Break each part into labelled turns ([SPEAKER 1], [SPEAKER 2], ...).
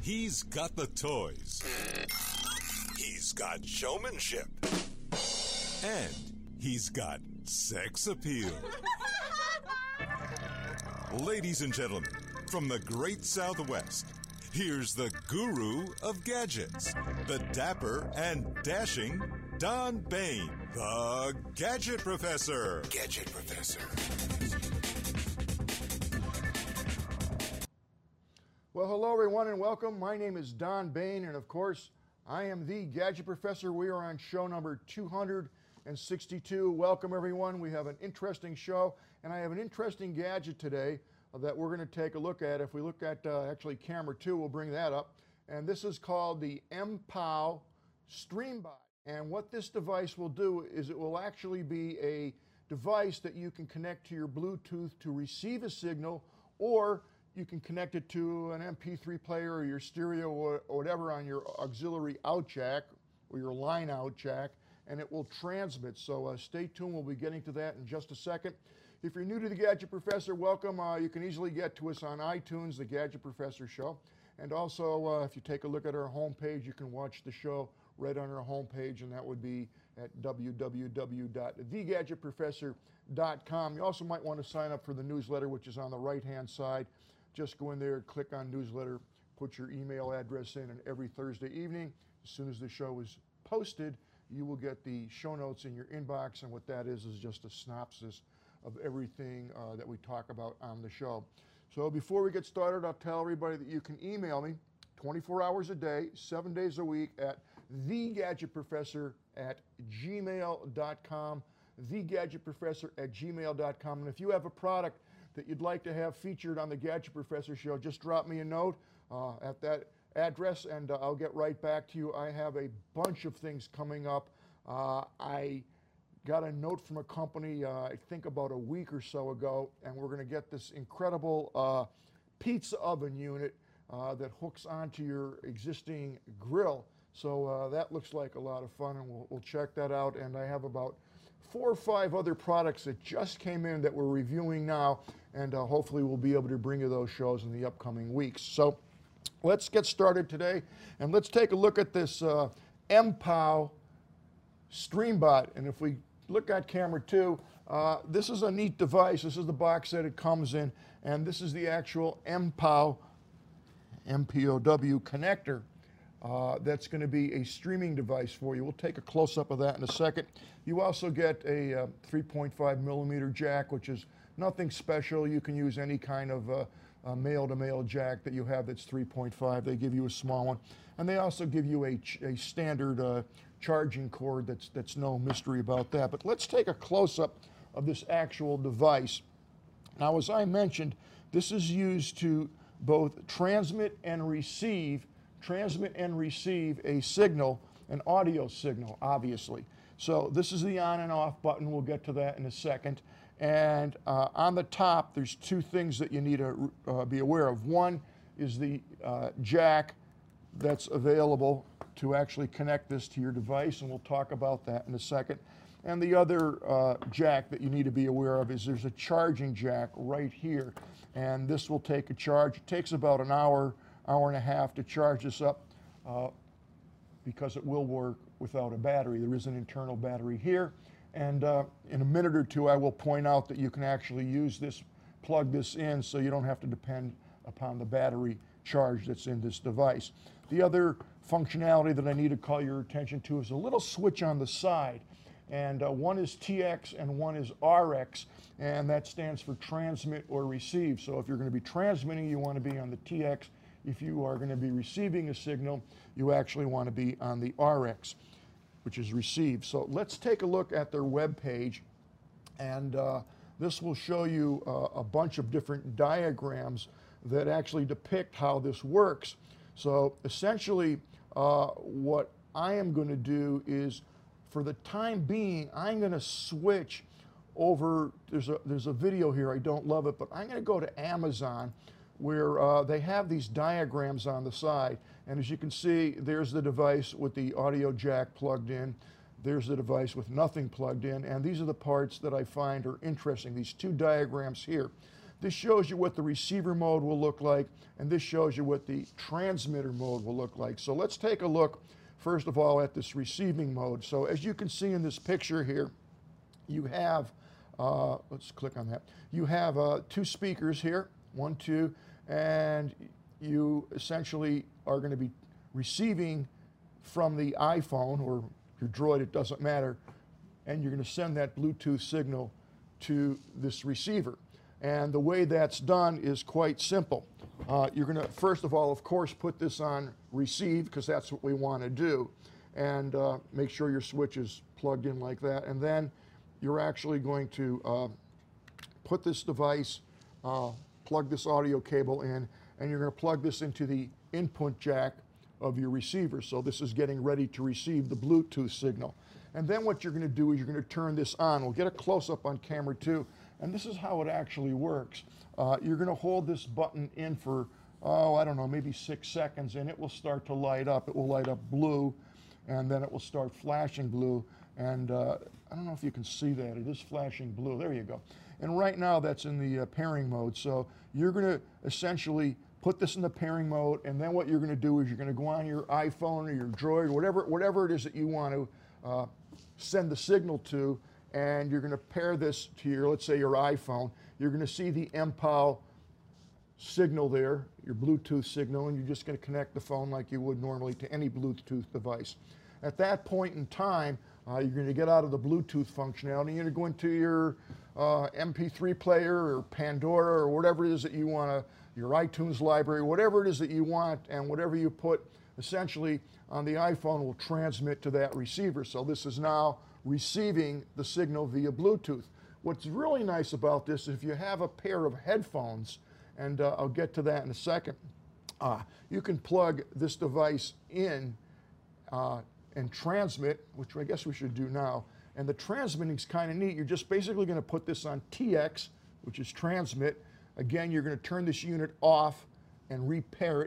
[SPEAKER 1] He's got the toys. He's got showmanship. And he's got sex appeal. Ladies and gentlemen, from the great Southwest, here's the guru of gadgets, the dapper and dashing Don Bain, the Gadget Professor. Gadget Professor.
[SPEAKER 2] Well, hello everyone and welcome. My name is Don Bain, and of course, I am the Gadget Professor. We are on show number 262. Welcome everyone. We have an interesting show, and I have an interesting gadget today that we're going to take a look at. If we look at actually camera 2, we'll bring that up. And this is called the MPOW StreamBot. And what this device will do is it will actually be a device that you can connect to your Bluetooth to receive a signal, or you can connect it to an MP3 player or your stereo or whatever on your auxiliary out jack or your line out jack, and it will transmit. So stay tuned. We'll be getting to that in just a second. If you're new to the Gadget Professor, welcome. You can easily get to us on iTunes, The Gadget Professor Show. And also, if you take a look at our homepage, you can watch the show right on our homepage, and that would be at www.thegadgetprofessor.com. You also might want to sign up for the newsletter, which is on the right-hand side. Just go in there, click on newsletter, put your email address in, and every Thursday evening, as soon as the show is posted, you will get the show notes in your inbox, and what that is just a synopsis of everything that we talk about on the show. So before we get started, I'll tell everybody that you can email me 24 hours a day, 7 days a week at thegadgetprofessor@gmail.com, thegadgetprofessor@gmail.com. And if you have a product that you'd like to have featured on the Gadget Professor Show, just drop me a note at that address, and I'll get right back to you. I have a bunch of things coming up. I got a note from a company, I think about a week or so ago, and we're going to get this incredible pizza oven unit that hooks onto your existing grill. So that looks like a lot of fun, and we'll check that out. And I have about 4 or 5 other products that just came in that we're reviewing now, and hopefully we'll be able to bring you those shows in the upcoming weeks. So let's get started today, and let's take a look at this MPOW StreamBot. And if we look at camera 2, this is a neat device. This is the box that it comes in, and this is the actual MPOW connector. That's going to be a streaming device for you. We'll take a close-up of that in a second. You also get a 3.5 millimeter jack, which is nothing special. You can use any kind of male-to-male jack that you have that's 3.5. They give you a small one. And they also give you a standard charging cord. That's no mystery about that. But let's take a close-up of this actual device. Now, as I mentioned, this is used to both transmit and receive a signal, an audio signal, obviously. So this is the on and off button. We'll get to that in a second. And on the top, there's 2 things that you need to be aware of. One is the jack that's available to actually connect this to your device, and we'll talk about that in a second. And the other jack that you need to be aware of is there's a charging jack right here, and this will take a charge. It takes about an hour and a half to charge this up because it will work without a battery. There is an internal battery here, and in a minute or two I will point out that you can actually use this, plug this in, so you don't have to depend upon the battery charge that's in this device. The other functionality that I need to call your attention to is a little switch on the side, and one is TX and one is RX, and that stands for transmit or receive. So if you're going to be transmitting, you want to be on the TX. If you are going to be receiving a signal, you actually want to be on the RX, which is receive. So let's take a look at their web page, and this will show you a bunch of different diagrams that actually depict how this works. So essentially, what I am going to do is, for the time being, I'm going to switch over. There's a video here. I don't love it, but I'm going to go to Amazon, where they have these diagrams on the side. And as you can see, there's the device with the audio jack plugged in. There's the device with nothing plugged in. And these are the parts that I find are interesting, these 2 diagrams here. This shows you what the receiver mode will look like, and this shows you what the transmitter mode will look like. So let's take a look, first of all, at this receiving mode. So as you can see in this picture here, you have, let's click on that. You have 2 speakers here, 1, 2, and you essentially are going to be receiving from the iPhone or your Droid, it doesn't matter, and you're going to send that Bluetooth signal to this receiver. And the way that's done is quite simple. You're going to, first of all, of course, put this on receive, because that's what we want to do, and make sure your switch is plugged in like that. And then you're actually going to put this device, plug this audio cable in, and you're going to plug this into the input jack of your receiver. So this is getting ready to receive the Bluetooth signal. And then what you're going to do is you're going to turn this on. We'll get a close-up on camera 2, and this is how it actually works. You're going to hold this button in for, I don't know, maybe 6 seconds, and it will start to light up. It will light up blue, and then it will start flashing blue. And I don't know if you can see that. It is flashing blue. There you go. And right now that's in the pairing mode. So you're going to essentially put this in the pairing mode, and then what you're going to do is you're going to go on your iPhone or your Droid, or whatever it is that you want to send the signal to, and you're going to pair this to your, let's say, your iPhone. You're going to see the MPOW signal there, your Bluetooth signal, and you're just going to connect the phone like you would normally to any Bluetooth device. At that point in time, you're going to get out of the Bluetooth functionality, and you're going to go into your MP3 player or Pandora or whatever it is that you want to, your iTunes library, whatever it is that you want, and whatever you put essentially on the iPhone will transmit to that receiver. So this is now receiving the signal via Bluetooth. What's really nice about this is if you have a pair of headphones, and I'll get to that in a second, you can plug this device in and transmit, which I guess we should do now. And the transmitting is kind of neat. You're just basically going to put this on TX, which is transmit. Again, you're going to turn this unit off and repart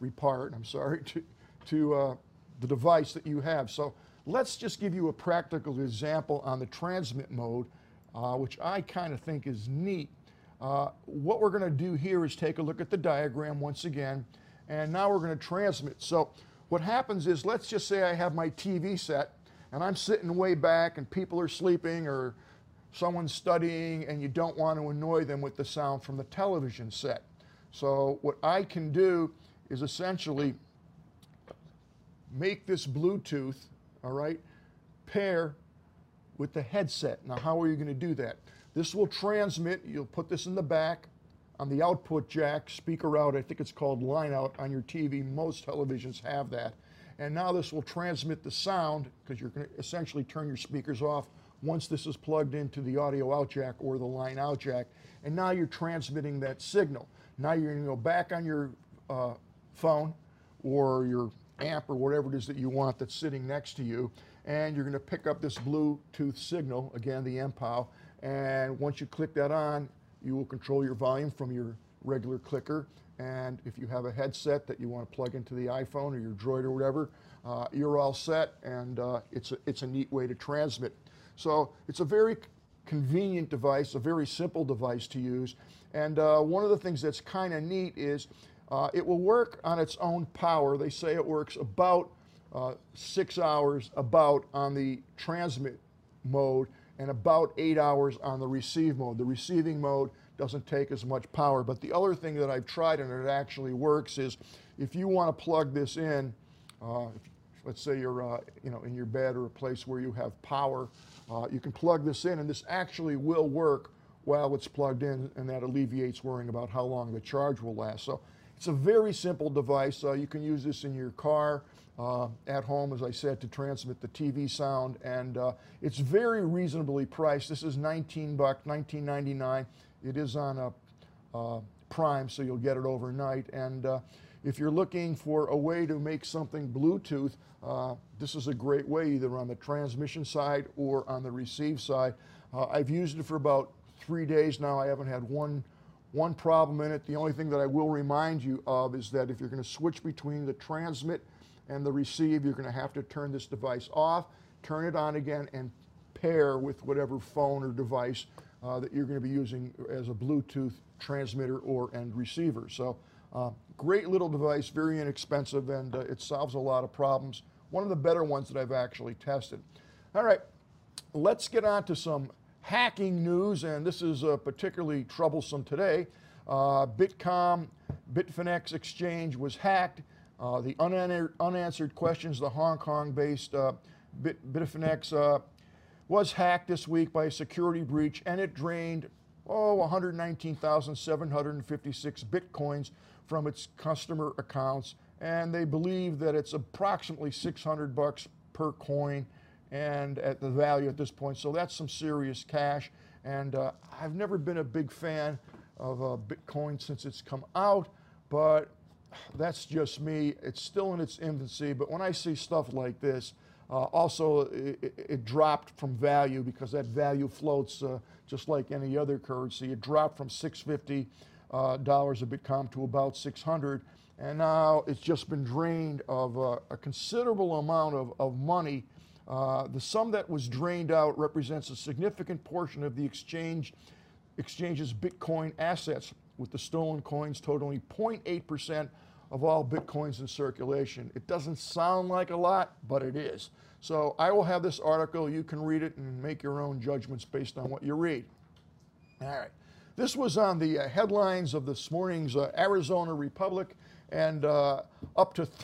[SPEAKER 2] it, to the device that you have. So let's just give you a practical example on the transmit mode, which I kind of think is neat. What we're going to do here is take a look at the diagram once again, and now we're going to transmit. So what happens is, let's just say I have my TV set, and I'm sitting way back, and people are sleeping, or someone's studying, and you don't want to annoy them with the sound from the television set. So what I can do is essentially make this Bluetooth, all right, pair with the headset. Now, how are you going to do that? This will transmit. You'll put this in the back on the output jack, speaker out. I think it's called line out on your TV. Most televisions have that. And now this will transmit the sound, because you're going to essentially turn your speakers off once this is plugged into the audio out jack or the line out jack. And now you're transmitting that signal. Now you're going to go back on your phone or your amp or whatever it is that you want that's sitting next to you, and you're going to pick up this Bluetooth signal, again, the MPOW, and once you click that on, you will control your volume from your regular clicker. And if you have a headset that you want to plug into the iPhone or your Droid or whatever, you're all set, and it's a neat way to transmit. So it's a very convenient device, a very simple device to use. And one of the things that's kind of neat is it will work on its own power. They say it works about 6 hours on the transmit mode and about 8 hours on the receive mode. The receiving mode doesn't take as much power. But the other thing that I've tried and it actually works is if you want to plug this in, let's say you're in your bed or a place where you have power, you can plug this in, and this actually will work while it's plugged in, and that alleviates worrying about how long the charge will last. So it's a very simple device. You can use this in your car, at home, as I said, to transmit the TV sound, and it's very reasonably priced. This is $19, $19.99. It is on a Prime, so you'll get it overnight. And if you're looking for a way to make something Bluetooth, this is a great way, either on the transmission side or on the receive side. I've used it for about 3 days now. I haven't had one problem in it. The only thing that I will remind you of is that if you're going to switch between the transmit and the receive, you're going to have to turn this device off, turn it on again, and pair with whatever phone or device that you're going to be using as a Bluetooth transmitter or and receiver. So great little device, very inexpensive, and it solves a lot of problems. One of the better ones that I've actually tested. All right, let's get on to some hacking news, and this is particularly troublesome today. Bitcom, Bitfinex exchange was hacked. The unanswered questions, the Hong Kong-based Bitfinex was hacked this week by a security breach, and it drained 119,756 Bitcoins from its customer accounts, and they believe that it's approximately $600 per coin and at the value at this point. So that's some serious cash, and I've never been a big fan of Bitcoin since it's come out, but that's just me. It's still in its infancy, but when I see stuff like this, also it dropped from value because that value floats just like any other currency. It dropped from $650 a Bitcoin to about 600, and now it's just been drained of a considerable amount of money. The sum that was drained out represents a significant portion of the exchange's Bitcoin assets, with the stolen coins totaling 0.8% of all Bitcoins in circulation. It doesn't sound like a lot, but it is. So I will have this article. You can read it and make your own judgments based on what you read. All right. This was on the headlines of this morning's Arizona Republic, and up to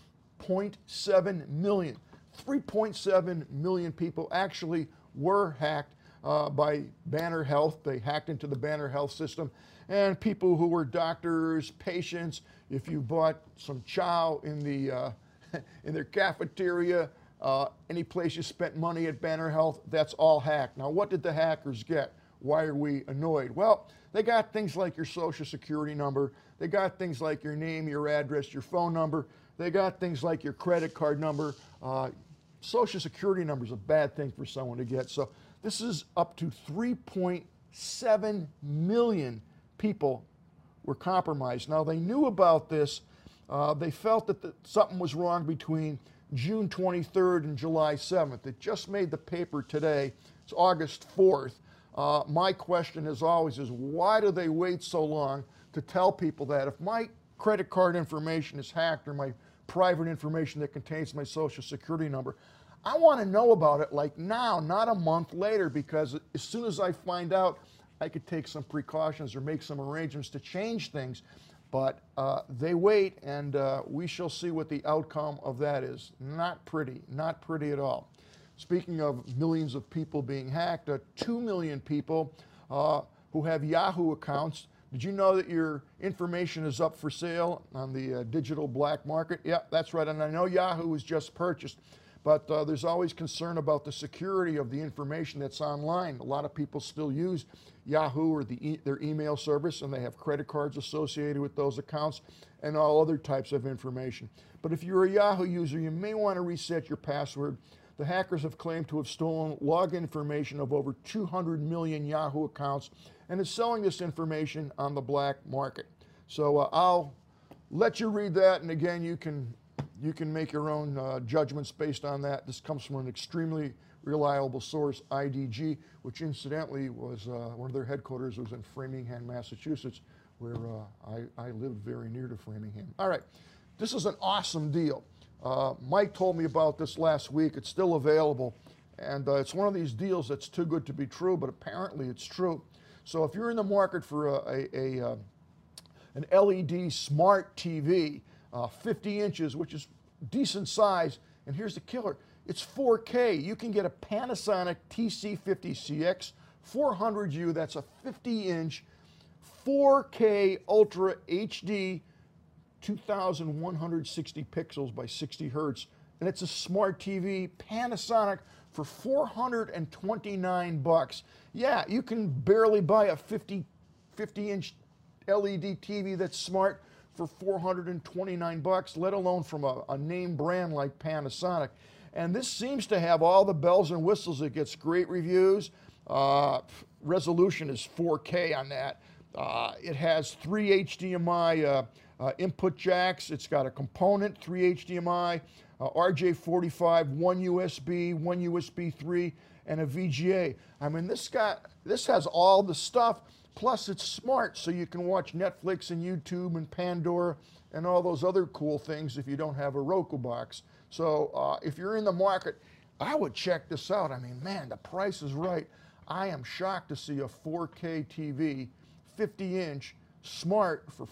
[SPEAKER 2] 3.7 million. 3.7 million people actually were hacked by Banner Health. They hacked into the Banner Health system, and people who were doctors, patients, if you bought some chow in the in their cafeteria, any place you spent money at Banner Health, that's all hacked. Now, what did the hackers get? Why are we annoyed? Well, they got things like your social security number. They got things like your name, your address, your phone number. They got things like your credit card number. Social security number is a bad thing for someone to get. So this is up to 3.7 million people were compromised. Now, they knew about this. They felt that something was wrong between June 23rd and July 7th. It just made the paper today. It's August 4th. My question, as always, is why do they wait so long to tell people that? If my credit card information is hacked or my private information that contains my social security number, I want to know about it like now, not a month later, because as soon as I find out, I could take some precautions or make some arrangements to change things. But they wait, and we shall see what the outcome of that is. Not pretty at all. Speaking of millions of people being hacked, 2 million people who have Yahoo accounts. Did you know that your information is up for sale on the digital black market? Yeah, that's right. And I know Yahoo was just purchased, but there's always concern about the security of the information that's online. A lot of people still use Yahoo or their email service, and they have credit cards associated with those accounts and all other types of information. But if you're a Yahoo user, you may want to reset your password. The hackers have claimed to have stolen login information of over 200 million Yahoo accounts and is selling this information on the black market. So I'll let you read that, and again, you can make your own judgments based on that. This comes from an extremely reliable source, IDG, which incidentally was one of their headquarters was in Framingham, Massachusetts, where I lived very near to Framingham. All right, this is an awesome deal. Mike told me about this last week. It's still available, and it's one of these deals that's too good to be true, but apparently it's true. So if you're in the market for an LED smart TV, 50 inches, which is decent size, and here's the killer, it's 4K. You can get a Panasonic TC50CX 400U, that's a 50-inch 4K Ultra HD 2,160 pixels by 60 hertz, and it's a smart TV, Panasonic, for $429. Yeah, you can barely buy a 50-inch LED TV that's smart for $429, let alone from a name brand like Panasonic. And this seems to have all the bells and whistles. It gets great reviews. Resolution is 4K on that. It has 3 HDMI input jacks. It's got a component, 3 HDMI, RJ45, 1 USB, 1 USB 3, and a VGA. I mean, this has all the stuff, plus it's smart, so you can watch Netflix and YouTube and Pandora and all those other cool things if you don't have a Roku box. So if you're in the market, I would check this out. I mean, man, the price is right. I am shocked to see a 4K TV, 50-inch, smart for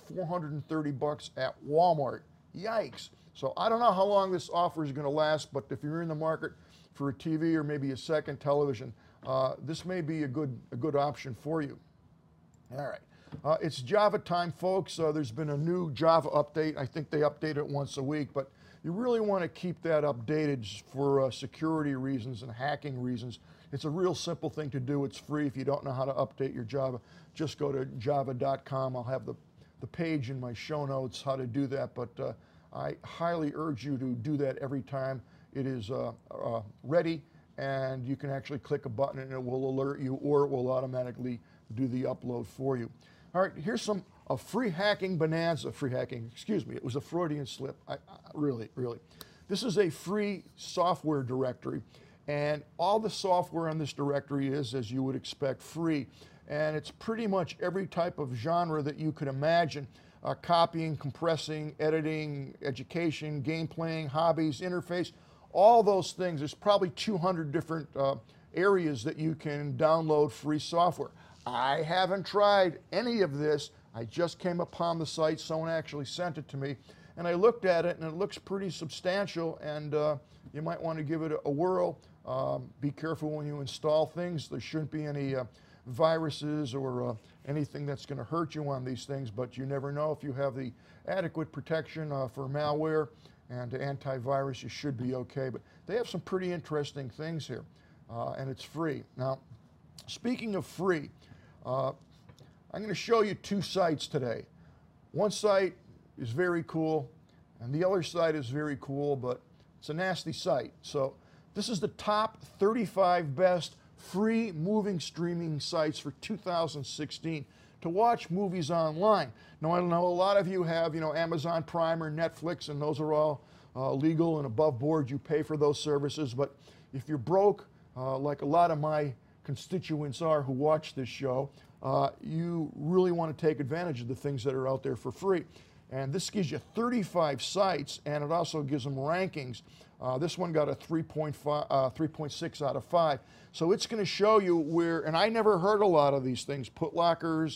[SPEAKER 2] $430 at Walmart. Yikes. So I don't know how long this offer is going to last, but if you're in the market for a TV or maybe a second television, this may be a good option for you. All right. It's Java time, folks. There's been a new Java update. I think they update it once a week, but you really want to keep that updated for security reasons and hacking reasons. It's a real simple thing to do. It's free. If you don't know how to update your Java, just go to java.com. I'll have the page in my show notes how to do that, but I highly urge you to do that every time it is ready, and you can actually click a button and it will alert you, or it will automatically do the upload for you. All right, here's a free hacking bonanza. Excuse me, it was a Freudian slip. Really. This is a free software directory, and all the software on this directory is, as you would expect, free. And it's pretty much every type of genre that you could imagine. Copying, compressing, editing, education, game playing, hobbies, interface, all those things. There's probably 200 different areas that you can download free software. I haven't tried any of this. I just came upon the site. Someone actually sent it to me, and I looked at it, and it looks pretty substantial, and you might want to give it a whirl. Be careful when you install things. There shouldn't be any viruses or anything that's going to hurt you on these things, but you never know. If you have the adequate protection for malware and antivirus, you should be okay. But they have some pretty interesting things here, and it's free. Now, speaking of free, I'm going to show you two sites today. One site is very cool, and the other site is very cool, but it's a nasty site. So this is the top 35 best free movie streaming sites for 2016 to watch movies online. Now, I know a lot of you have, Amazon Prime or Netflix, and those are all legal and above board. You pay for those services, but if you're broke, like a lot of my constituents are who watch this show, you really want to take advantage of the things that are out there for free. And this gives you 35 sites, and it also gives them rankings. This one got a 3.6 out of 5. So it's going to show you where, and I never heard a lot of these things, Putlockers,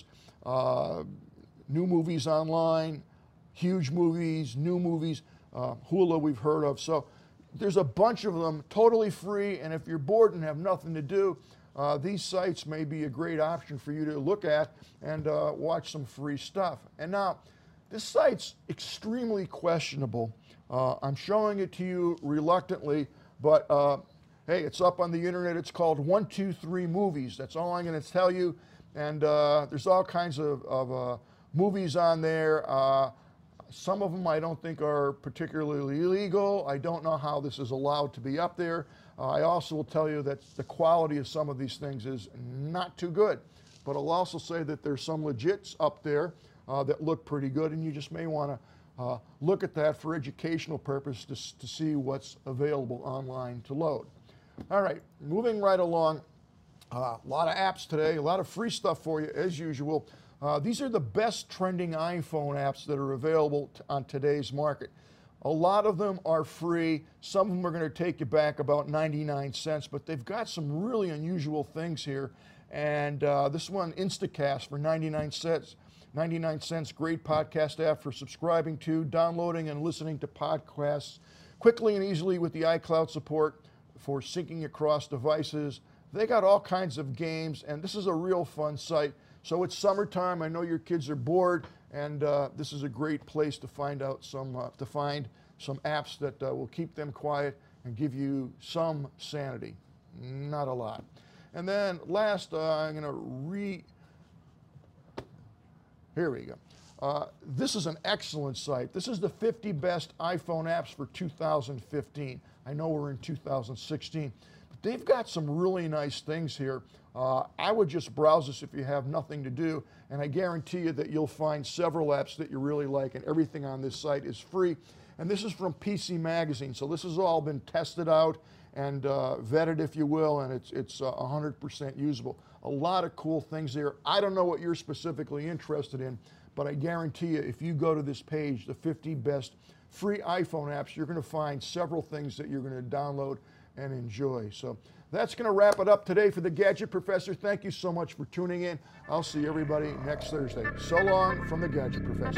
[SPEAKER 2] new movies online, huge movies, new movies, Hulu we've heard of. So there's a bunch of them totally free, and if you're bored and have nothing to do, these sites may be a great option for you to look at and watch some free stuff. And now, this site's extremely questionable. I'm showing it to you reluctantly, but hey, it's up on the internet. It's called 123 Movies. That's all I'm going to tell you. And there's all kinds of movies on there. Some of them I don't think are particularly illegal. I don't know how this is allowed to be up there. I also will tell you that the quality of some of these things is not too good. But I'll also say that there's some legits up there that look pretty good, and you just may want to look at that for educational purposes to see what's available online to load. All right, moving right along. A lot of apps today, a lot of free stuff for you as usual. These are the best trending iPhone apps that are available on today's market. A lot of them are free. Some of them are going to take you back about 99 cents, but they've got some really unusual things here. And this one, Instacast, for 99 cents. 99 cents, great podcast app for subscribing to, downloading, and listening to podcasts quickly and easily with the iCloud support for syncing across devices. They got all kinds of games, and this is a real fun site. So it's summertime. I know your kids are bored, and this is a great place to find out some apps that will keep them quiet and give you some sanity. Not a lot. And then last, I'm going to here we go. This is an excellent site. This is the 50 best iPhone apps for 2015. I know we're in 2016, but they've got some really nice things here. I would just browse this if you have nothing to do, and I guarantee you that you'll find several apps that you really like, and everything on this site is free. And this is from PC Magazine, so this has all been tested out, and vetted, if you will, and it's 100% usable. A lot of cool things there. I don't know what you're specifically interested in, but I guarantee you, if you go to this page, the 50 best free iPhone apps, you're going to find several things that you're going to download and enjoy. So that's going to wrap it up today for the Gadget Professor. Thank you so much for tuning in. I'll see everybody next Thursday. So long from the Gadget Professor.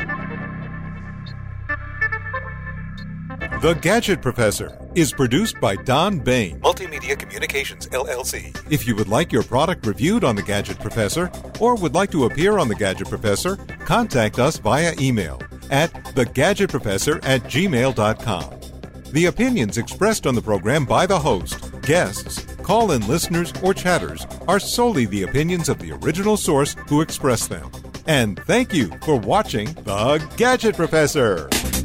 [SPEAKER 1] The Gadget Professor is produced by Don Bain, Multimedia Communications, LLC. If you would like your product reviewed on The Gadget Professor or would like to appear on The Gadget Professor, contact us via email at thegadgetprofessor@gmail.com. The opinions expressed on the program by the host, guests, call-in listeners, or chatters are solely the opinions of the original source who expressed them. And thank you for watching The Gadget Professor.